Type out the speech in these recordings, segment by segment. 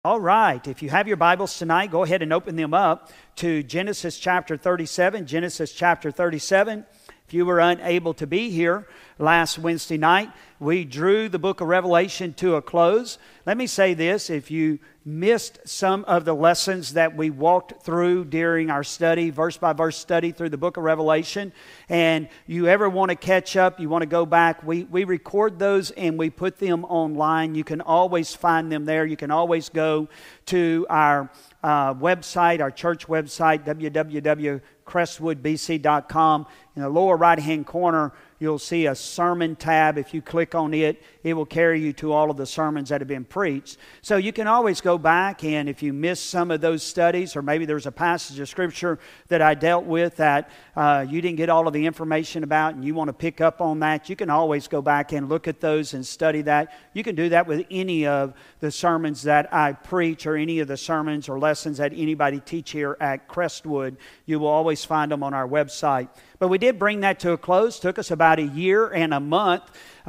All right, if you have your Bibles tonight, go ahead and open them up to Genesis chapter 37. Genesis chapter 37. If you were unable to be here last Wednesday night, we drew the book of Revelation to a close. Let me say this, if you missed some of the lessons that we walked through during our study, verse by verse study through the book of Revelation, and you ever want to catch up, you want to go back, we record those and we put them online. You can always find them there. You can always go to our website, our church website, www.crestwoodbc.com. In the lower right-hand corner, you'll see a sermon tab. If you click on it, it will carry you to all of the sermons that have been preached. So you can always go back, and if you missed some of those studies, or maybe there's a passage of Scripture that I dealt with that you didn't get all of the information about, and you want to pick up on that, you can always go back and look at those and study that. You can do that with any of the sermons that I preach, or any of the sermons or lessons that anybody teach here at Crestwood. You will always find them on our website. But we did bring that to a close. Took us about a year and a month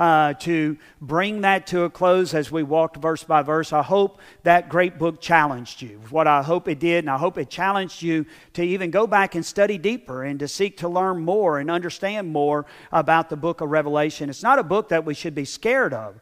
to bring that to a close as we walked verse by verse. I hope that great book challenged you. What I hope it did, and I hope it challenged you to even go back and study deeper and to seek to learn more and understand more about the book of Revelation. It's not a book that we should be scared of.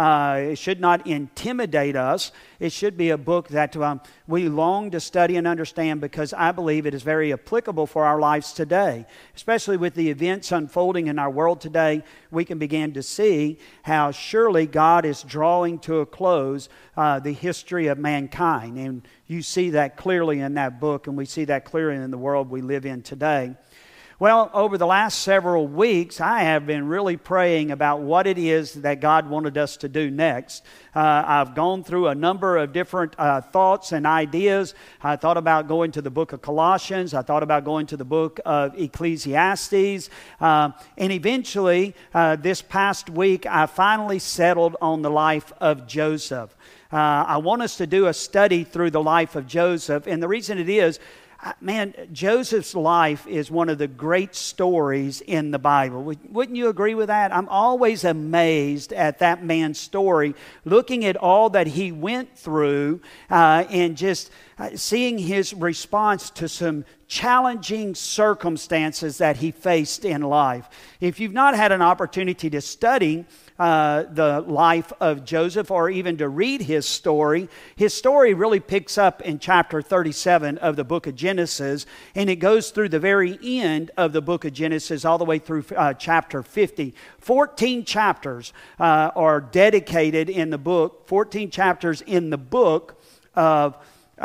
It should not intimidate us. It should be a book that we long to study and understand, because I believe it is very applicable for our lives today. Especially with the events unfolding in our world today, we can begin to see how surely God is drawing to a close the history of mankind. And you see that clearly in that book, and we see that clearly in the world we live in today. Well, over the last several weeks, I have been really praying about what it is that God wanted us to do next. I've gone through a number of different thoughts and ideas. I thought about going to the book of Colossians. I thought about going to the book of Ecclesiastes. And eventually, this past week, I finally settled on the life of Joseph. I want us to do a study through the life of Joseph. And the reason it is, man, Joseph's life is one of the great stories in the Bible. Wouldn't you agree with that? I'm always amazed at that man's story, looking at all that he went through and just seeing his response to some challenging circumstances that he faced in life. If you've not had an opportunity to study the life of Joseph, or even to read his story really picks up in chapter 37 of the book of Genesis, and it goes through the very end of the book of Genesis all the way through chapter 50. 14 chapters are dedicated in the book. 14 chapters in the book of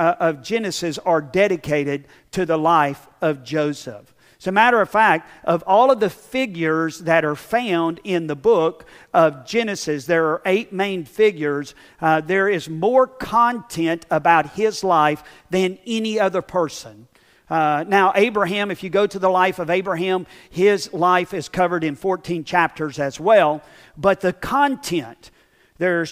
Genesis are dedicated to the life of Joseph. As a matter of fact, of all of the figures that are found in the book of Genesis, there are 8 main figures. There is more content about his life than any other person. Now, Abraham, if you go to the life of Abraham, his life is covered in 14 chapters as well. But the content, there's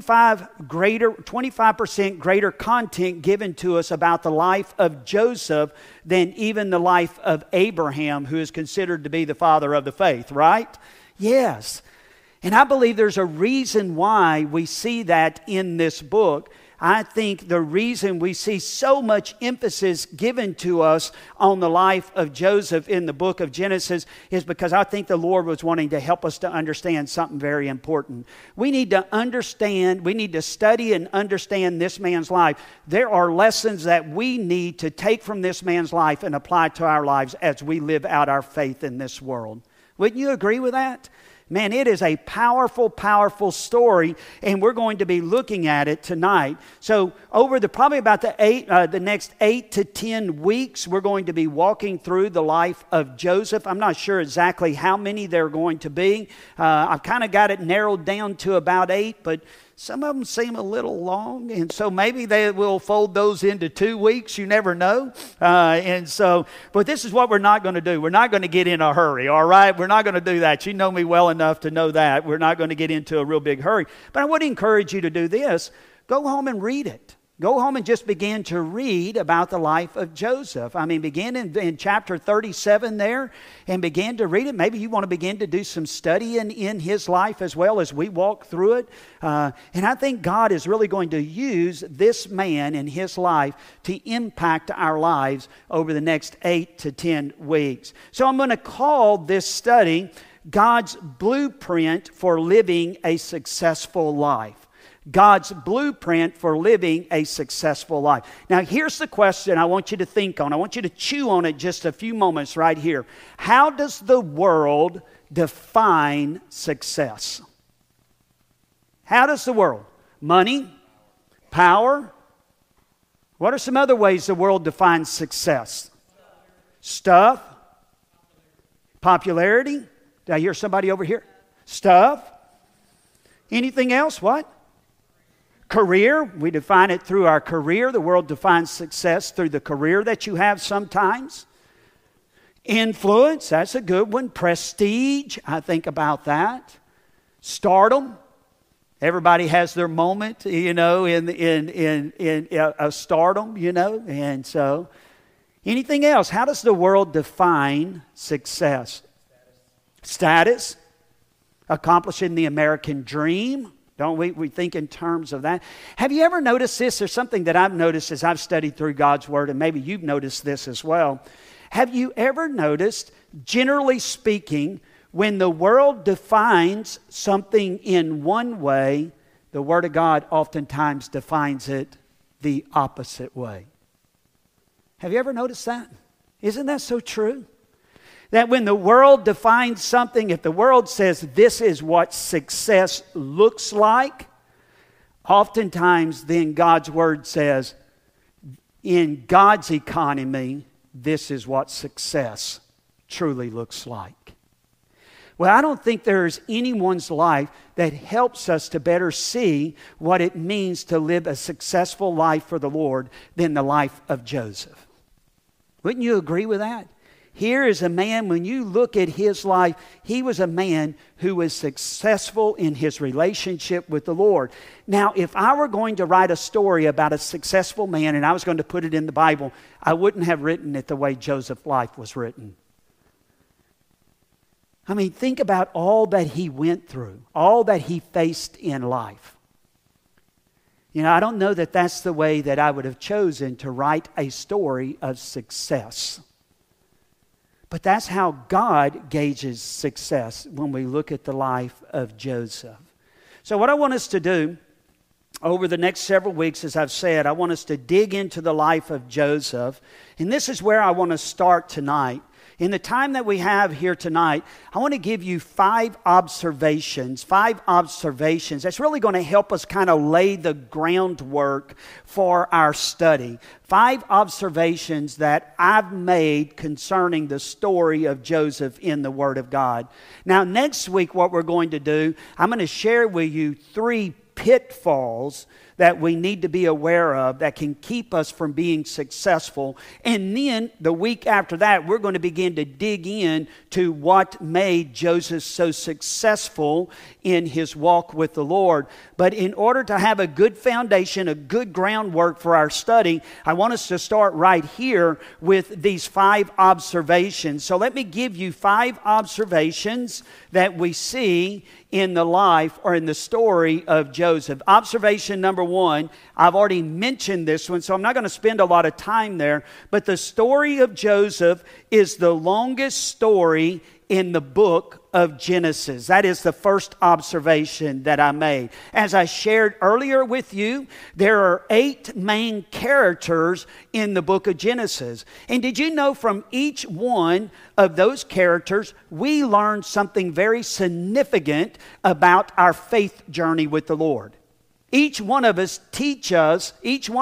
25% greater content given to us about the life of Joseph than even the life of Abraham, who is considered to be the father of the faith, right? Yes. And I believe there's a reason why we see that in this book. I think the reason we see so much emphasis given to us on the life of Joseph in the book of Genesis is because I think the Lord was wanting to help us to understand something very important. We need to understand, we need to study and understand this man's life. There are lessons that we need to take from this man's life and apply to our lives as we live out our faith in this world. Wouldn't you agree with that? Man, it is a powerful, powerful story, and we're going to be looking at it tonight. So over probably about the next 8 to 10 weeks, we're going to be walking through the life of Joseph. I'm not sure exactly how many there are going to be. I've kind of got it narrowed down to about 8, but some of them seem a little long, and so maybe they will fold those into 2 weeks. You never know. But this is what we're not going to do. We're not going to get in a hurry, all right? We're not going to do that. You know me well enough to know that. We're not going to get into a real big hurry. But I would encourage you to do this. Go home and read it. Go home and just begin to read about the life of Joseph. I mean, begin in chapter 37 there and begin to read it. Maybe you want to begin to do some studying in his life as well as we walk through it. And I think God is really going to use this man and his life to impact our lives over the next 8 to 10 weeks. So I'm going to call this study God's Blueprint for Living a Successful Life. God's blueprint for living a successful life. Now, here's the question I want you to think on. I want you to chew on it just a few moments right here. How does the world define success? How does the world? Money? Power? What are some other ways the world defines success? Stuff? Popularity? Did I hear somebody over here? Stuff? Anything else? What? Career, we define it through our career. The world defines success through the career that you have sometimes. Influence, that's a good one. Prestige, I think about that. Stardom, everybody has their moment, in a stardom, And so, anything else? How does the world define success? Status, accomplishing the American dream. Don't we think in terms of that? Have you ever noticed this? There's something that I've noticed as I've studied through God's Word, and maybe you've noticed this as well. Have you ever noticed, generally speaking, when the world defines something in one way, the Word of God oftentimes defines it the opposite way? Have you ever noticed that? Isn't that so true? That when the world defines something, if the world says this is what success looks like, oftentimes then God's Word says, in God's economy, this is what success truly looks like. Well, I don't think there's anyone's life that helps us to better see what it means to live a successful life for the Lord than the life of Joseph. Wouldn't you agree with that? Here is a man, when you look at his life, he was a man who was successful in his relationship with the Lord. Now, if I were going to write a story about a successful man and I was going to put it in the Bible, I wouldn't have written it the way Joseph's life was written. I mean, think about all that he went through, all that he faced in life. I don't know that that's the way that I would have chosen to write a story of success. But that's how God gauges success when we look at the life of Joseph. So what I want us to do over the next several weeks, as I've said, I want us to dig into the life of Joseph. And this is where I want to start tonight. In the time that we have here tonight, I want to give you 5 observations that's really going to help us kind of lay the groundwork for our study. 5 observations that I've made concerning the story of Joseph in the Word of God. Now, next week, what we're going to do, I'm going to share with you 3 pitfalls that we need to be aware of that can keep us from being successful. And then the week after that, we're going to begin to dig in to what made Joseph so successful in his walk with the Lord. But in order to have a good foundation, a good groundwork for our study, I want us to start right here with these 5 observations. So let me give you 5 observations that we see in the life or in the story of Joseph. Observation number 1, I've already mentioned this one, so I'm not going to spend a lot of time there, but the story of Joseph is the longest story in the book of Genesis. That is the first observation that I made. As I shared earlier with you, there are 8 main characters in the book of Genesis. And did you know from each one of those characters, we learn something very significant about our faith journey with the Lord? Each one of them teach us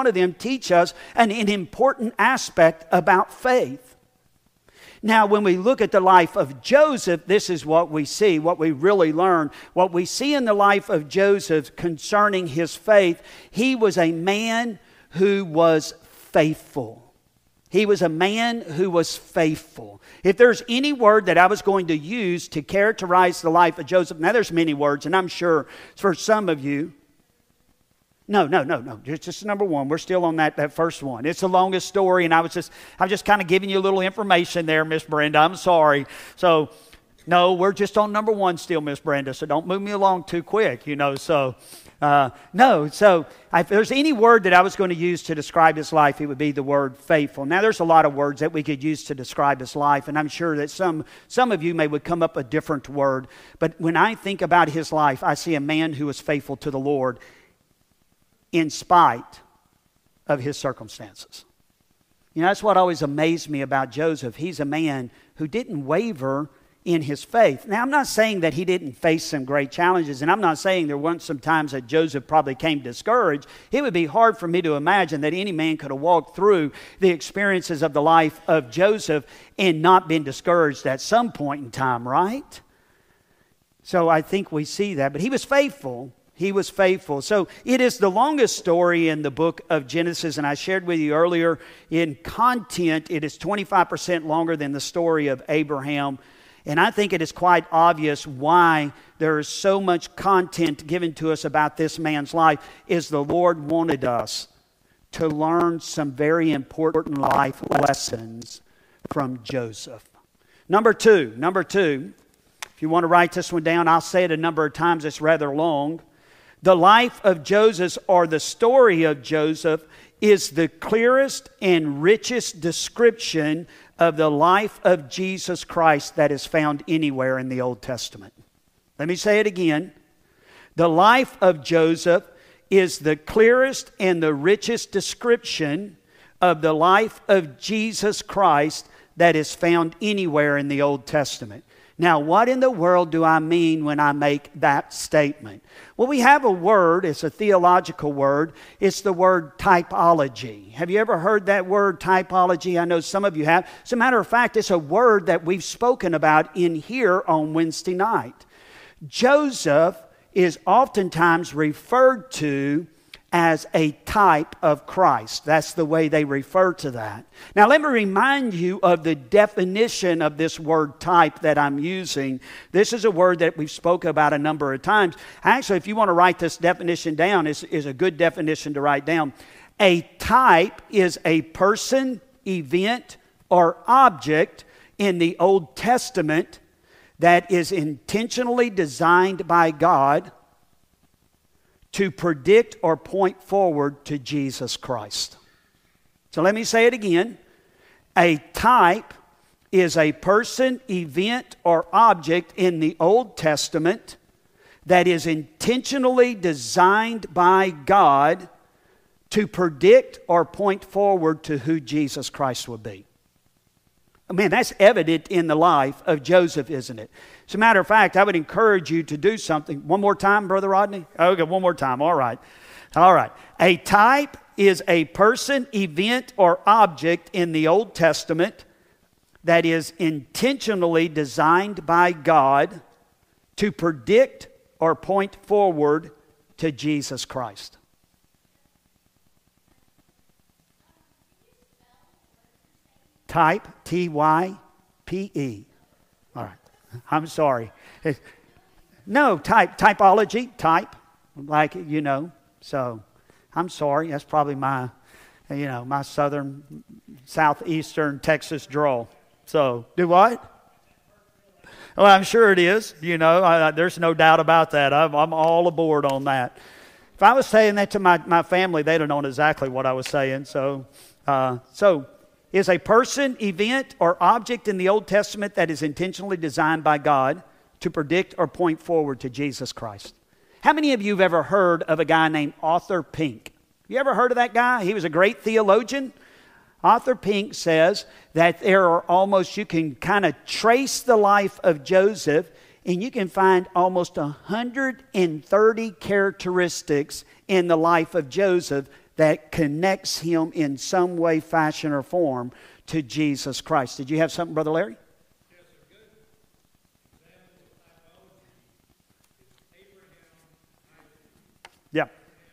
an important aspect about faith. Now, when we look at the life of Joseph, this is what we see, what we really learn. What we see in the life of Joseph concerning his faith, he was a man who was faithful. He was a man who was faithful. If there's any word that I was going to use to characterize the life of Joseph, now there's many words, and I'm sure for some of you, No. It's just number one. We're still on that first one. It's the longest story, and I'm just kind of giving you a little information there, Miss Brenda. I'm sorry. So, no, we're just on number one still, Miss Brenda. So don't move me along too quick, So, if there's any word that I was going to use to describe his life, it would be the word faithful. Now, there's a lot of words that we could use to describe his life, and I'm sure that some of you would come up a different word. But when I think about his life, I see a man who was faithful to the Lord in spite of his circumstances. That's what always amazed me about Joseph. He's a man who didn't waver in his faith. Now, I'm not saying that he didn't face some great challenges, and I'm not saying there weren't some times that Joseph probably came discouraged. It would be hard for me to imagine that any man could have walked through the experiences of the life of Joseph and not been discouraged at some point in time, right? So I think we see that. But he was faithful. He was faithful. So it is the longest story in the book of Genesis, and I shared with you earlier, in content, it is 25% longer than the story of Abraham. And I think it is quite obvious why there is so much content given to us about this man's life, is the Lord wanted us to learn some very important life lessons from Joseph. Number two, if you want to write this one down, I'll say it a number of times, it's rather long. The life of Joseph, or the story of Joseph, is the clearest and richest description of the life of Jesus Christ that is found anywhere in the Old Testament. Let me say it again. The life of Joseph is the clearest and the richest description of the life of Jesus Christ that is found anywhere in the Old Testament. Now, what in the world do I mean when I make that statement? Well, we have a word. It's a theological word. It's the word typology. Have you ever heard that word, typology? I know some of you have. As a matter of fact, it's a word that we've spoken about in here on Wednesday night. Joseph is oftentimes referred to as a type of Christ. That's the way they refer to that. Now, let me remind you of the definition of this word type that I'm using. This is a word that we've spoken about a number of times. Actually, if you want to write this definition down, is a good definition to write down. A type is a person, event, or object in the Old Testament that is intentionally designed by God to predict or point forward to Jesus Christ. So let me say it again. A type is a person, event, or object in the Old Testament that is intentionally designed by God to predict or point forward to who Jesus Christ will be. Man, that's evident in the life of Joseph, isn't it? As a matter of fact, I would encourage you to do something. One more time, Brother Rodney? Okay, one more time. All right. A type is a person, event, or object in the Old Testament that is intentionally designed by God to predict or point forward to Jesus Christ. Type, T-Y-P-E. All right. I'm sorry. No, typology, type, like, So, I'm sorry. That's probably my southern, southeastern Texas drawl. So, do what? Well, I'm sure it is. There's no doubt about that. I'm all aboard on that. If I was saying that to my family, they'd have known exactly what I was saying. So, is a person, event, or object in the Old Testament that is intentionally designed by God to predict or point forward to Jesus Christ. How many of you have ever heard of a guy named Arthur Pink? You ever heard of that guy? He was a great theologian. Arthur Pink says that you can kind of trace the life of Joseph, and you can find almost 130 characteristics in the life of Joseph that connects him in some way, fashion, or form to Jesus Christ. Did you have something, Brother Larry? Yes, sir. Good example of typology is Abraham, Isaac. Yeah.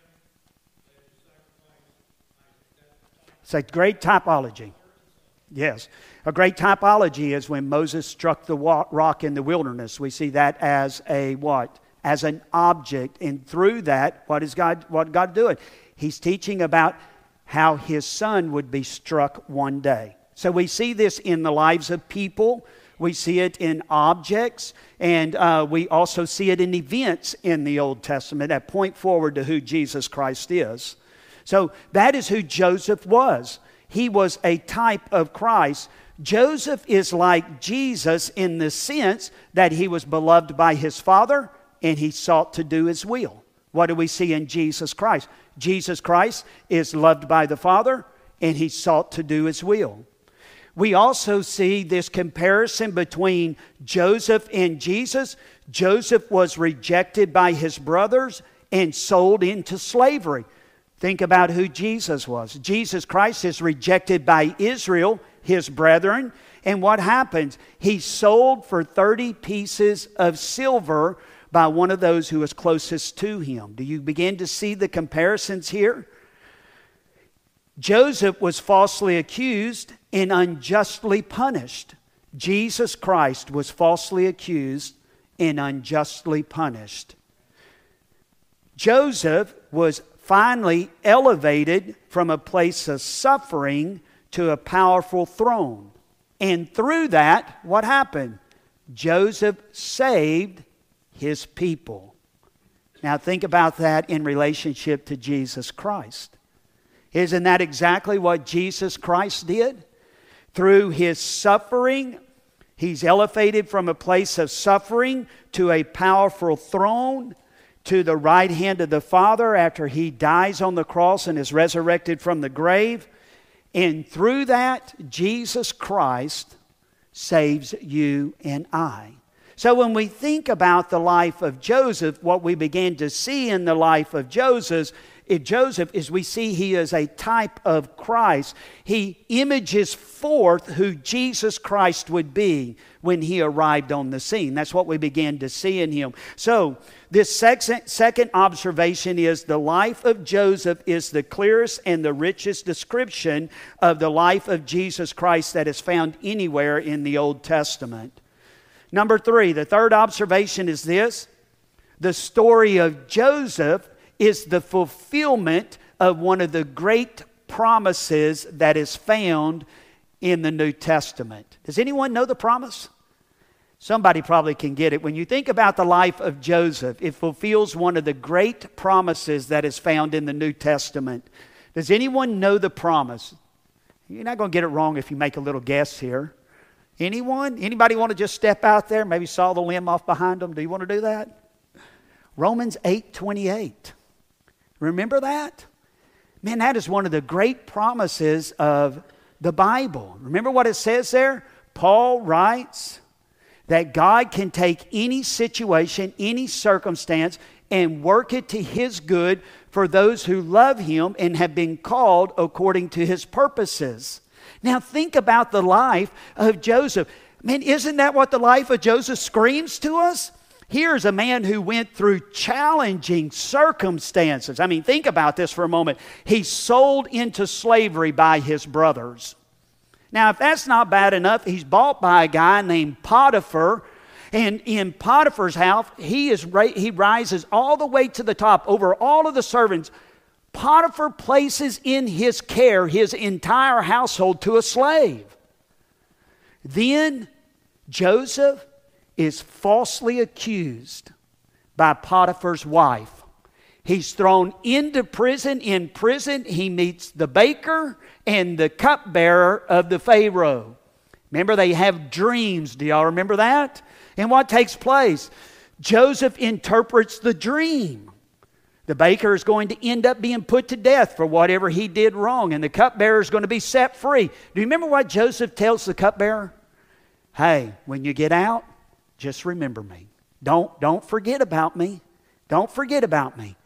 It's a great typology. Yes. A great typology is when Moses struck the rock in the wilderness. We see that as a what? as an object. And through that, what God doing? He's teaching about how his son would be struck one day. So we see this in the lives of people. We see it in objects, and we also see it in events in the Old Testament that point forward to who Jesus Christ is. So that is who Joseph was. He was a type of Christ. Joseph is like Jesus in the sense that he was beloved by his Father and he sought to do his will. What do we see in Jesus Christ? Jesus Christ is loved by the Father and he sought to do his will. We also see this comparison between Joseph and Jesus. Joseph was rejected by his brothers and sold into slavery. Think about who Jesus was. Jesus Christ is rejected by Israel, his brethren. And what happens? He's sold for 30 pieces of silver by one of those who was closest to him. Do you begin to see the comparisons here? Joseph was falsely accused and unjustly punished. Jesus Christ was falsely accused and unjustly punished. Joseph was finally elevated from a place of suffering to a powerful throne. And through that, what happened? Joseph saved his people. Now think about that in relationship to Jesus Christ. Isn't that exactly what Jesus Christ did? Through his suffering, he's elevated from a place of suffering to a powerful throne, to the right hand of the Father after he dies on the cross and is resurrected from the grave. And through that, Jesus Christ saves you and I. So when we think about the life of Joseph, what we begin to see in the life of Joseph is we see he is a type of Christ. He images forth who Jesus Christ would be when he arrived on the scene. That's what we began to see in him. So this second observation is the life of Joseph is the clearest and the richest description of the life of Jesus Christ that is found anywhere in the Old Testament. Number 3, the third observation is this. The story of Joseph is the fulfillment of one of the great promises that is found in the New Testament. Does anyone know the promise? Somebody probably can get it. When you think about the life of Joseph, it fulfills one of the great promises that is found in the New Testament. Does anyone know the promise? You're not going to get it wrong if you make a little guess here. Anyone? Anybody want to just step out there? Maybe saw the limb off behind them. Do you want to do that? Romans 8:28. Remember that? Man, that is one of the great promises of the Bible. Remember what it says there? Paul writes that God can take any situation, any circumstance, and work it to his good for those who love him and have been called according to his purposes. Now think about the life of Joseph. Man, isn't that what the life of Joseph screams to us? Here's a man who went through challenging circumstances. I mean, think about this for a moment. He's sold into slavery by his brothers. Now, if that's not bad enough, he's bought by a guy named Potiphar. And in Potiphar's house, he rises all the way to the top over all of the servants. Potiphar places in his care his entire household to a slave. Then Joseph is falsely accused by Potiphar's wife. He's thrown into prison. In prison, he meets the baker and the cupbearer of the Pharaoh. Remember, they have dreams. Do y'all remember that? And what takes place? Joseph interprets the dream. The baker is going to end up being put to death for whatever he did wrong, and the cupbearer is going to be set free. Do you remember what Joseph tells the cupbearer? Hey, when you get out, just remember me. Don't forget about me. Don't forget about me.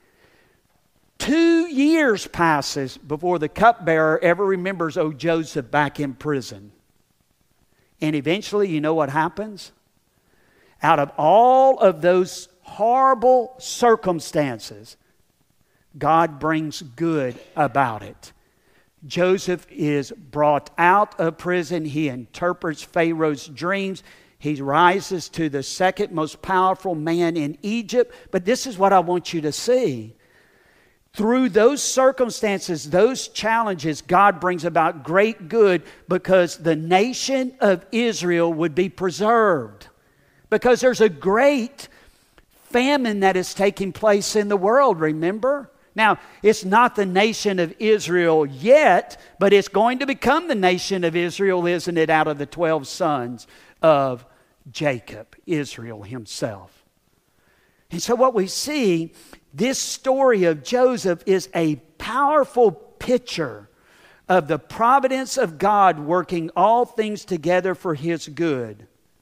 2 years passes before the cupbearer ever remembers Joseph back in prison. And eventually, you know what happens? Out of all of those horrible circumstances, God brings good about it. Joseph is brought out of prison. He interprets Pharaoh's dreams. He rises to the second most powerful man in Egypt. But this is what I want you to see. Through those circumstances, those challenges, God brings about great good because the nation of Israel would be preserved. Because there's a great famine that is taking place in the world, remember? Now, it's not the nation of Israel yet, but it's going to become the nation of Israel, isn't it, out of the 12 sons of Jacob, Israel himself. And so what we see, this story of Joseph is a powerful picture of the providence of God working all things together for His good,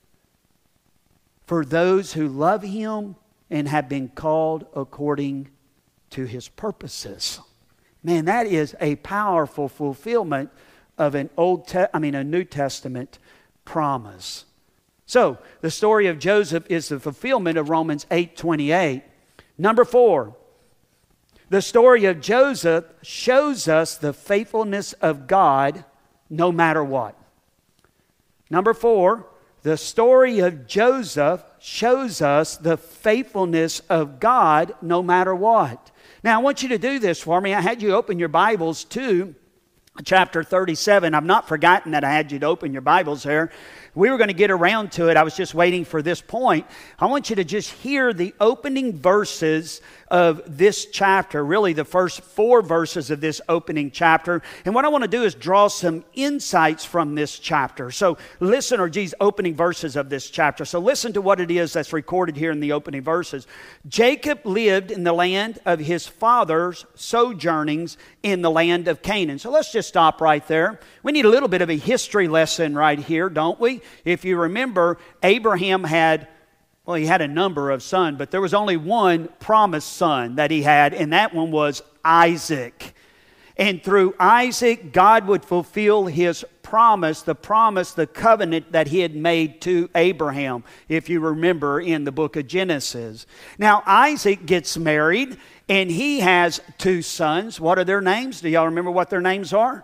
for those who love Him and have been called according to His purposes. Man, that is a powerful fulfillment of a New Testament promise. So, the story of Joseph is the fulfillment of Romans 8:28. Number 4, the story of Joseph shows us the faithfulness of God no matter what. Number 4, the story of Joseph shows us the faithfulness of God no matter what. Now, I want you to do this for me. I had you open your Bibles to chapter 37. I've not forgotten that I had you to open your Bibles there. We were going to get around to it. I was just waiting for this point. I want you to just hear the opening verses of this chapter, really the first 4 verses of this opening chapter. And what I want to do is draw some insights from this chapter. So listen, or these opening verses of this chapter. So listen to what it is that's recorded here in the opening verses. Jacob lived in the land of his father's sojournings in the land of Canaan. So let's just stop right there. We need a little bit of a history lesson right here, don't we? If you remember, Abraham had a number of sons, but there was only one promised son that he had, and that one was Isaac. And through Isaac, God would fulfill His promise, the covenant that He had made to Abraham, if you remember in the book of Genesis. Now, Isaac gets married, and he has 2 sons. What are their names? Do y'all remember what their names are?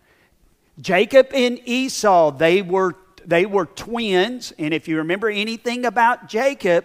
Jacob and Esau. They were twins, and if you remember anything about Jacob,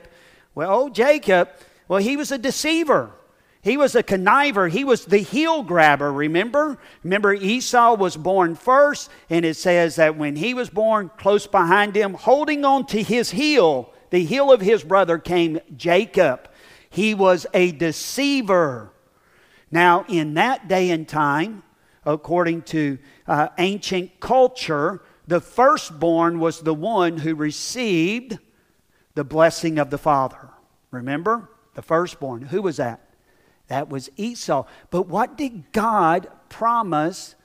he was a deceiver. He was a conniver. He was the heel grabber, remember? Remember, Esau was born first, and it says that when he was born, close behind him, holding on to his heel, the heel of his brother, came Jacob. He was a deceiver. Now, in that day and time, according to ancient culture, the firstborn was the one who received the blessing of the father. Remember? The firstborn. Who was that? That was Esau. But what did God promise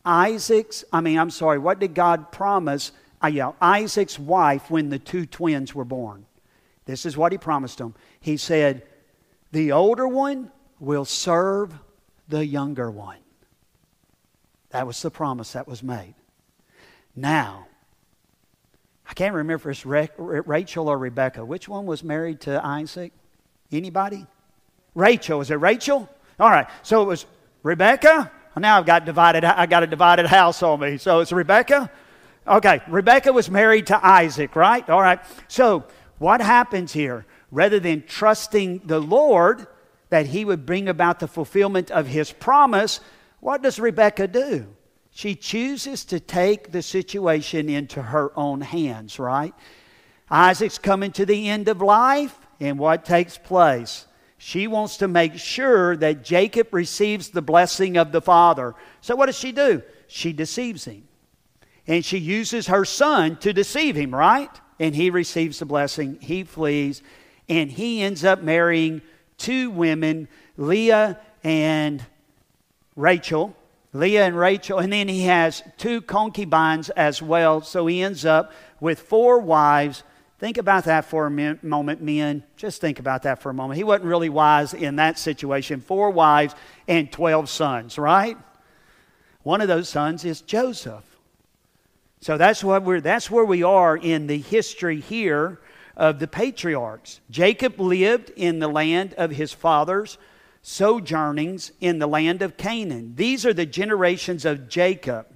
what did God promise Isaac's wife when the 2 twins were born? This is what He promised them. He said, the older one will serve the younger one. That was the promise that was made. Now, I can't remember if it's Rachel or Rebecca. Which one was married to Isaac? Anybody? Rachel. Was it Rachel? All right. So it was Rebecca. Now I got a divided house on me. So it's Rebecca. Okay. Rebecca was married to Isaac, right? All right. So what happens here? Rather than trusting the Lord that He would bring about the fulfillment of His promise, what does Rebecca do? She chooses to take the situation into her own hands, right? Isaac's coming to the end of life, and what takes place? She wants to make sure that Jacob receives the blessing of the father. So what does she do? She deceives him. And she uses her son to deceive him, right? And he receives the blessing. He flees, and he ends up marrying 2 women, Leah and Rachel, and then he has 2 concubines as well. So he ends up with 4 wives. Think about that for a moment, men. Just think about that for a moment. He wasn't really wise in that situation. 4 wives and 12 sons, right? One of those sons is Joseph. So that's where we are in the history here of the patriarchs. Jacob lived in the land of his fathers, sojournings in the land of Canaan. These are the generations of Jacob.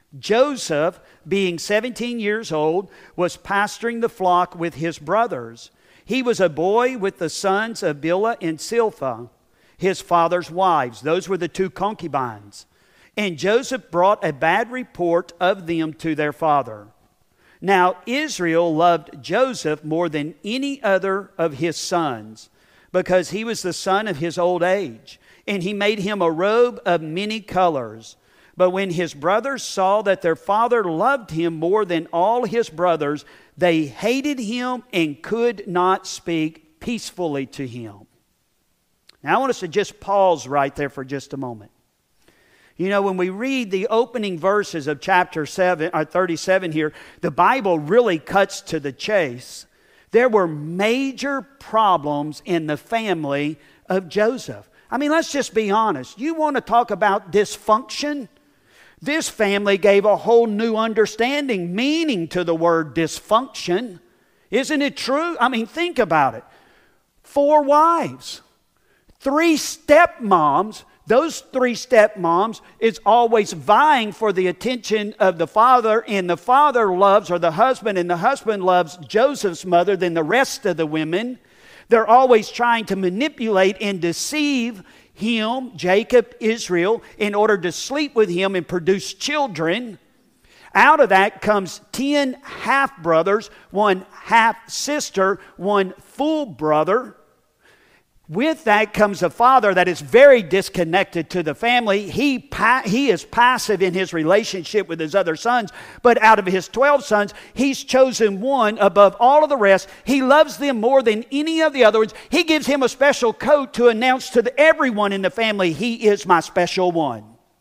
Joseph, being 17 years old, was pasturing the flock with his brothers. He was a boy with the sons of Bilhah and Zilpah, his father's wives. Those were the two concubines. And Joseph brought a bad report of them to their father. Now Israel loved Joseph more than any other of his sons, because he was the son of his old age, and he made him a robe of many colors. But when his brothers saw that their father loved him more than all his brothers, they hated him and could not speak peacefully to him. Now I want us to just pause right there for just a moment. You know, when we read the opening verses of chapter 37 here, the Bible really cuts to the chase. There were major problems in the family of Joseph. I mean, let's just be honest. You want to talk about dysfunction? This family gave a whole new understanding, meaning to the word dysfunction. Isn't it true? I mean, think about it. 4 wives, 3 stepmoms. Those 3 stepmoms is always vying for the attention of the father, and the father loves, or the husband, and the husband loves Joseph's mother than the rest of the women. They're always trying to manipulate and deceive him, Jacob, Israel, in order to sleep with him and produce children. Out of that comes 10 half-brothers, 1 half-sister, 1 full brother. With that comes a father that is very disconnected to the family. He is passive in his relationship with his other sons. But out of his 12 sons, he's chosen one above all of the rest. He loves them more than any of the other ones. He gives him a special coat to announce to everyone in the family, he is my special one.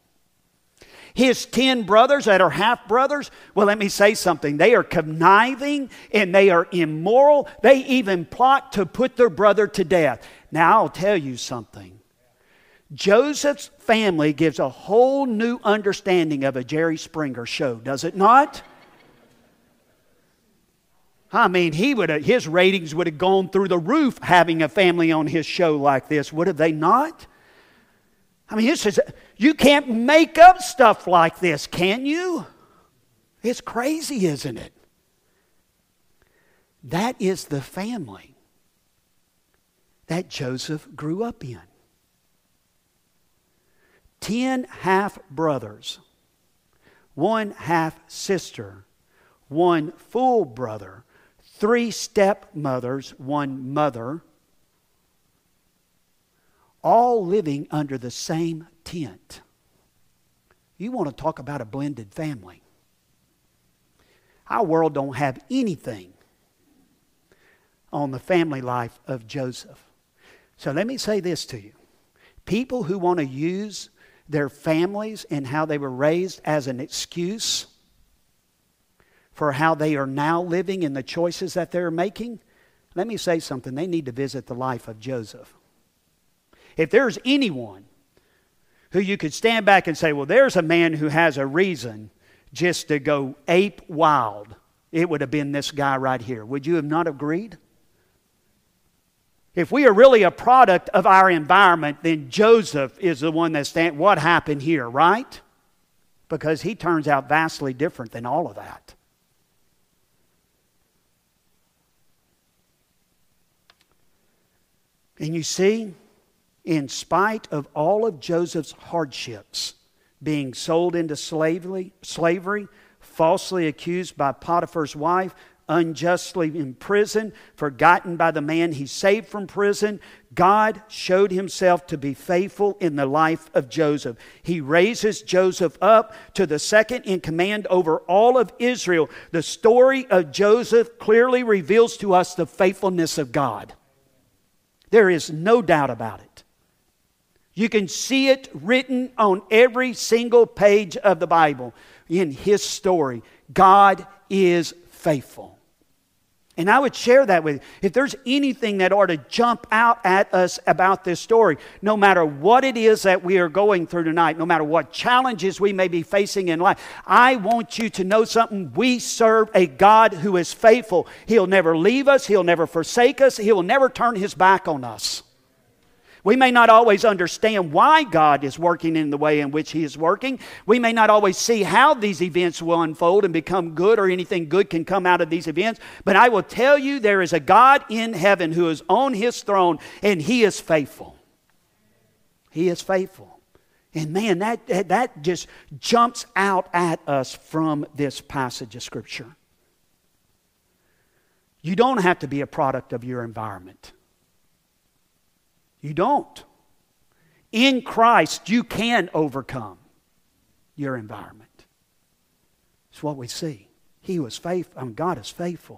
His 10 brothers that are half-brothers, well, let me say something. They are conniving and they are immoral. They even plot to put their brother to death. Now, I'll tell you something. Joseph's family gives a whole new understanding of a Jerry Springer show, does it not? I mean, his ratings would have gone through the roof having a family on his show like this, would have they not? I mean, you can't make up stuff like this, can you? It's crazy, isn't it? That is the family that Joseph grew up in. 10 half-brothers, 1 half-sister, 1 full brother, 3 stepmothers, 1 mother, all living under the same tent. You want to talk about a blended family. Our world don't have anything on the family life of Joseph. So let me say this to you. People who want to use their families and how they were raised as an excuse for how they are now living and the choices that they're making, let me say something. They need to visit the life of Joseph. If there's anyone who you could stand back and say, well, there's a man who has a reason just to go ape wild, it would have been this guy right here. Would you have not agreed? If we are really a product of our environment, then Joseph is the one that stands. What happened here, right? Because he turns out vastly different than all of that. And you see, in spite of all of Joseph's hardships, being sold into slavery, falsely accused by Potiphar's wife, unjustly imprisoned, forgotten by the man he saved from prison, God showed himself to be faithful in the life of Joseph. He raises Joseph up to the second in command over all of Israel. The story of Joseph clearly reveals to us the faithfulness of God. There is no doubt about it. You can see it written on every single page of the Bible. In his story, God is faithful. And I would share that with you. If there's anything that ought to jump out at us about this story, no matter what it is that we are going through tonight, no matter what challenges we may be facing in life, I want you to know something. We serve a God who is faithful. He'll never leave us. He'll never forsake us. He will never turn his back on us. We may not always understand why God is working in the way in which He is working. We may not always see how these events will unfold and become good, or anything good can come out of these events. But I will tell you, there is a God in heaven who is on His throne, and He is faithful. He is faithful. And man, that just jumps out at us from this passage of Scripture. You don't have to be a product of your environment. You don't. In Christ, you can overcome your environment. It's what we see. He was faithful. God is faithful.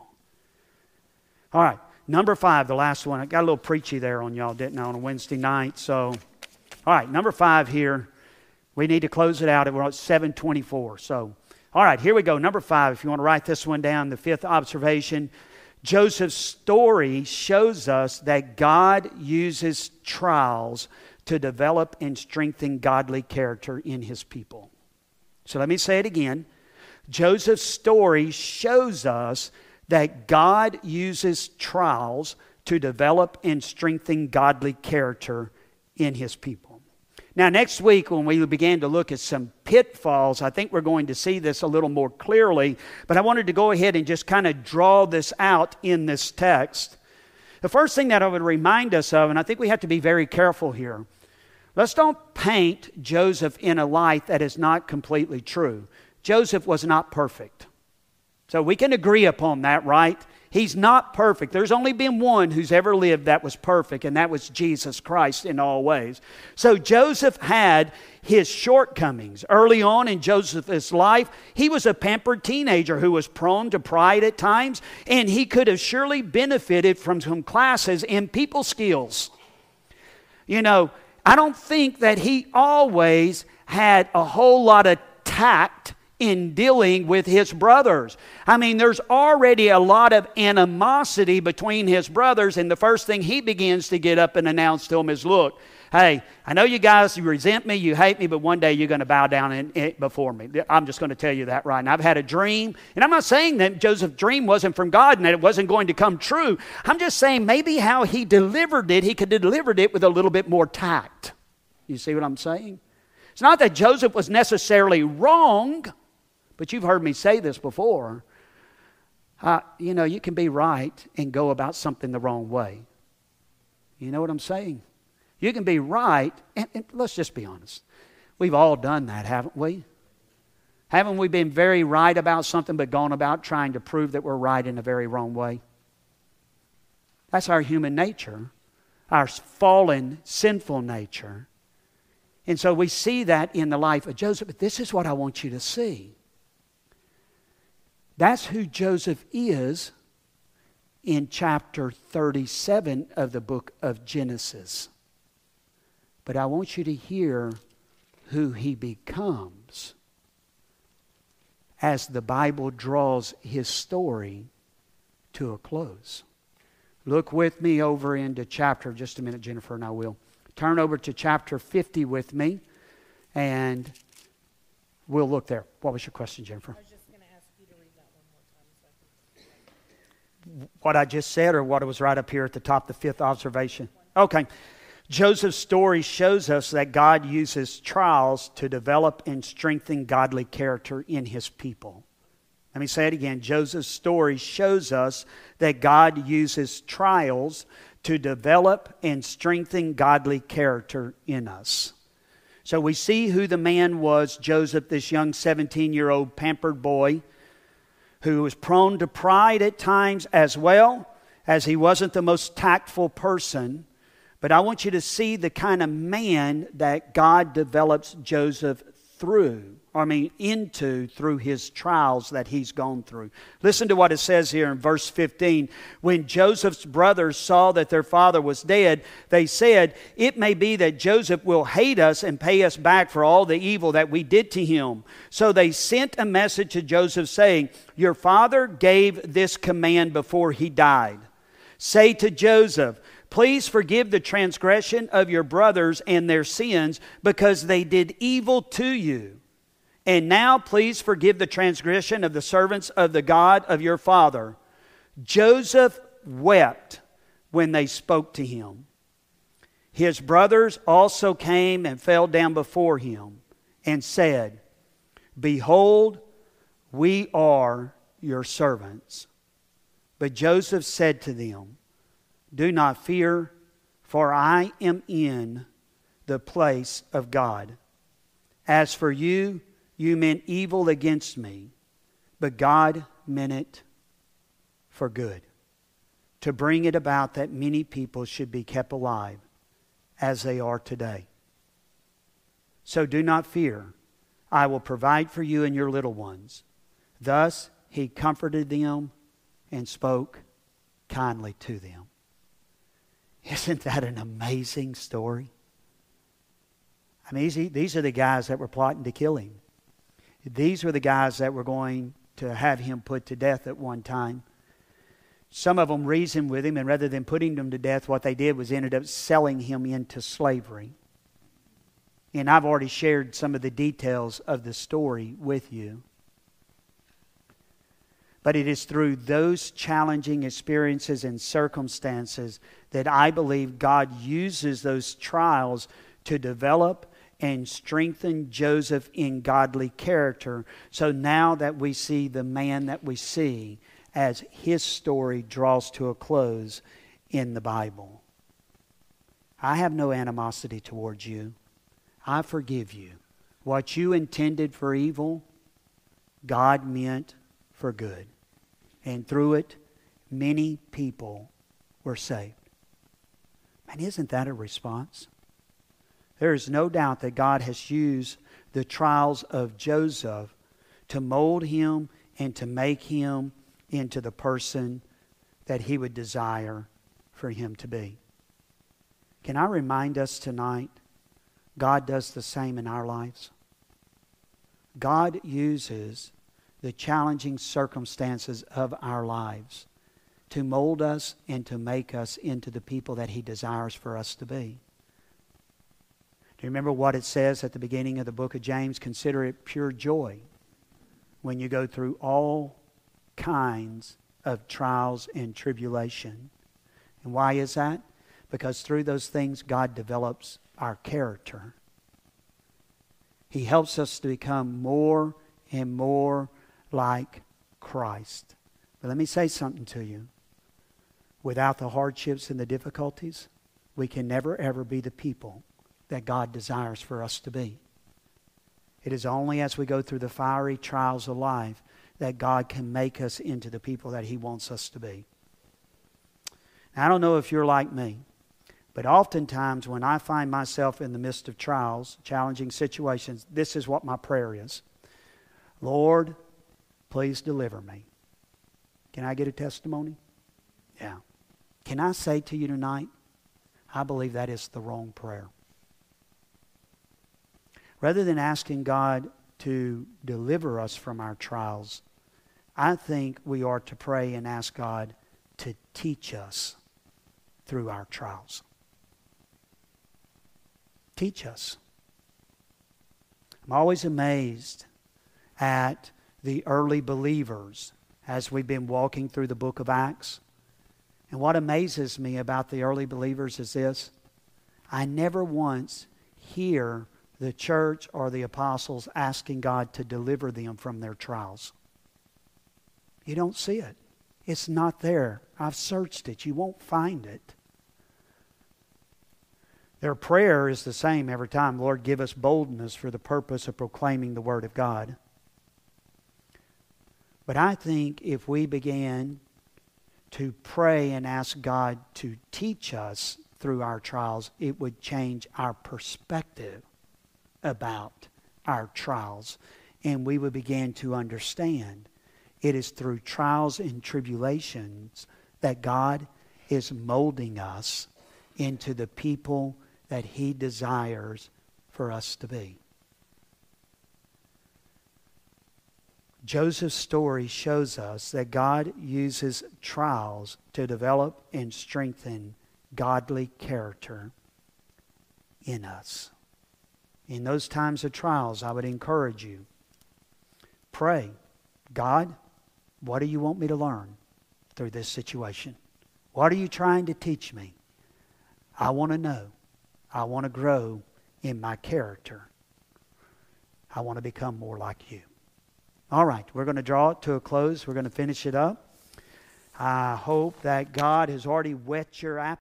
All right, number 5, the last one. I got a little preachy there on y'all, didn't I, on a Wednesday night? So, all right, number 5 here. We need to close it out. We're at 7:24. So, all right, here we go. Number 5, if you want to write this one down, the 5th observation. Joseph's story shows us that God uses trials to develop and strengthen godly character in His people. So let me say it again. Joseph's story shows us that God uses trials to develop and strengthen godly character in His people. Now, next week, when we begin to look at some pitfalls, I think we're going to see this a little more clearly. But I wanted to go ahead and just kind of draw this out in this text. The first thing that I would remind us of, and I think we have to be very careful here, let's don't paint Joseph in a light that is not completely true. Joseph was not perfect. So we can agree upon that, right? He's not perfect. There's only been one who's ever lived that was perfect, and that was Jesus Christ in all ways. So Joseph had his shortcomings. Early on in Joseph's life, he was a pampered teenager who was prone to pride at times, and he could have surely benefited from some classes in people skills. You know, I don't think that he always had a whole lot of tact in dealing with his brothers. I mean, there's already a lot of animosity between his brothers, and the first thing he begins to get up and announce to them is, look, hey, I know you guys, you resent me, you hate me, but one day you're going to bow down before me. I'm just going to tell you that right now. I've had a dream, and I'm not saying that Joseph's dream wasn't from God and that it wasn't going to come true. I'm just saying maybe how he delivered it, he could have delivered it with a little bit more tact. You see what I'm saying? It's not that Joseph was necessarily wrong, but you've heard me say this before. You can be right and go about something the wrong way. You know what I'm saying? You can be right, and let's just be honest. We've all done that, haven't we? Haven't we been very right about something but gone about trying to prove that we're right in a very wrong way? That's our human nature, our fallen, sinful nature. And so we see that in the life of Joseph. But this is what I want you to see. That's who Joseph is in chapter 37 of the book of Genesis. But I want you to hear who he becomes as the Bible draws his story to a close. Look with me over into chapter, just a minute, Jennifer, and I will. Turn over to chapter 50 with me, and we'll look there. What was your question, Jennifer? I was just going to ask you to read that one more time. What I just said, or what was right up here at the top, the fifth observation? Okay. Joseph's story shows us that God uses trials to develop and strengthen godly character in his people. Let me say it again. Joseph's story shows us that God uses trials to develop and strengthen godly character in us. So we see who the man was, Joseph, this young 17-year-old pampered boy who was prone to pride at times, as well as he wasn't the most tactful person. But I want you to see the kind of man that God develops Joseph into through his trials that he's gone through. Listen to what it says here in verse 15. When Joseph's brothers saw that their father was dead, they said, "It may be that Joseph will hate us and pay us back for all the evil that we did to him." So they sent a message to Joseph saying, "Your father gave this command before he died. Say to Joseph, 'Please forgive the transgression of your brothers and their sins, because they did evil to you. And now please forgive the transgression of the servants of the God of your father.' Joseph wept when they spoke to him. His brothers also came and fell down before him and said, Behold, we are your servants. But Joseph said to them, Do not fear, for I am in the place of God. As for you, you meant evil against me, but God meant it for good, to bring it about that many people should be kept alive as they are today. So do not fear. I will provide for you and your little ones. Thus he comforted them and spoke kindly to them. Isn't that an amazing story? I mean, these are the guys that were plotting to kill him. These were the guys that were going to have him put to death at one time. Some of them reasoned with him, and rather than putting him to death, what they did was ended up selling him into slavery. And I've already shared some of the details of the story with you. But it is through those challenging experiences and circumstances that I believe God uses those trials to develop and strengthen Joseph in godly character. So now that we see the man that we see as his story draws to a close in the Bible. I have no animosity towards you. I forgive you. What you intended for evil, God meant for good. And through it, many people were saved. And isn't that a response? There is no doubt that God has used the trials of Joseph to mold him and to make him into the person that he would desire for him to be. Can I remind us tonight, God does the same in our lives. God uses the challenging circumstances of our lives to mold us and to make us into the people that he desires for us to be. Do you remember what it says at the beginning of the book of James? Consider it pure joy when you go through all kinds of trials and tribulation. And why is that? Because through those things God develops our character. He helps us to become more and more like Christ. But let me say something to you. Without the hardships and the difficulties, we can never ever be the people that God desires for us to be. It is only as we go through the fiery trials of life that God can make us into the people that he wants us to be. Now, I don't know if you're like me, but oftentimes when I find myself in the midst of trials, challenging situations, this is what my prayer is. Lord, please deliver me. Can I get a testimony? Yeah. Can I say to you tonight, I believe that is the wrong prayer. Rather than asking God to deliver us from our trials, I think we are to pray and ask God to teach us through our trials. Teach us. I'm always amazed at the early believers as we've been walking through the book of Acts. And what amazes me about the early believers is this. I never once hear the church or the apostles asking God to deliver them from their trials. You don't see it. It's not there. I've searched it. You won't find it. Their prayer is the same every time. Lord, give us boldness for the purpose of proclaiming the Word of God. But I think if we began to pray and ask God to teach us through our trials, it would change our perspective about our trials. And we would begin to understand it is through trials and tribulations that God is molding us into the people that he desires for us to be. Joseph's story shows us that God uses trials to develop and strengthen godly character in us. In those times of trials, I would encourage you, pray, God, what do you want me to learn through this situation? What are you trying to teach me? I want to know. I want to grow in my character. I want to become more like you. All right, we're going to draw it to a close. We're going to finish it up. I hope that God has already whet your appetite.